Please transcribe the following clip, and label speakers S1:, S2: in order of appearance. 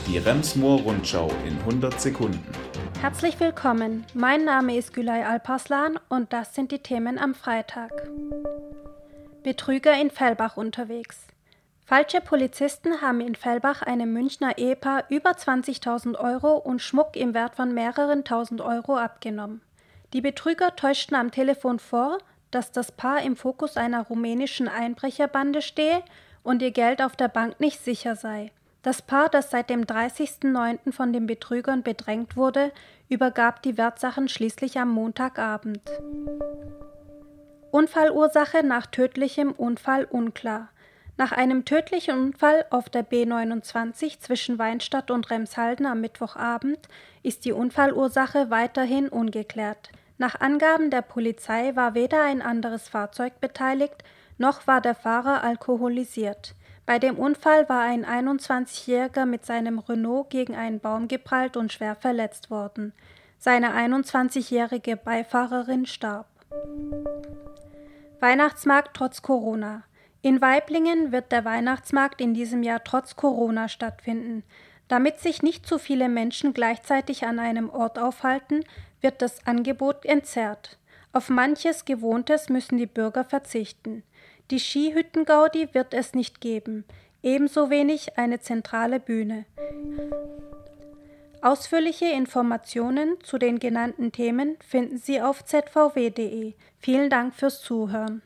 S1: Die Rems-Murr-Rundschau in 100 Sekunden.
S2: Herzlich willkommen, mein Name ist Gülay Alparslan und das sind die Themen am Freitag. Betrüger in Fellbach unterwegs. Falsche Polizisten haben in Fellbach einem Münchner Ehepaar über 20.000 Euro und Schmuck im Wert von mehreren tausend Euro abgenommen. Die Betrüger täuschten am Telefon vor, dass das Paar im Fokus einer rumänischen Einbrecherbande stehe und ihr Geld auf der Bank nicht sicher sei. Das Paar, das seit dem 30.09. von den Betrügern bedrängt wurde, übergab die Wertsachen schließlich am Montagabend. Unfallursache nach tödlichem Unfall unklar. Nach einem tödlichen Unfall auf der B29 zwischen Weinstadt und Remshalden am Mittwochabend ist die Unfallursache weiterhin ungeklärt. Nach Angaben der Polizei war weder ein anderes Fahrzeug beteiligt, noch war der Fahrer alkoholisiert. Bei dem Unfall war ein 21-Jähriger mit seinem Renault gegen einen Baum geprallt und schwer verletzt worden. Seine 21-jährige Beifahrerin starb. Weihnachtsmarkt trotz Corona. In Waiblingen wird der Weihnachtsmarkt in diesem Jahr trotz Corona stattfinden. Damit sich nicht zu viele Menschen gleichzeitig an einem Ort aufhalten, wird das Angebot entzerrt. Auf manches Gewohntes müssen die Bürger verzichten. Die Skihütten-Gaudi wird es nicht geben, ebenso wenig eine zentrale Bühne. Ausführliche Informationen zu den genannten Themen finden Sie auf zvw.de. Vielen Dank fürs Zuhören.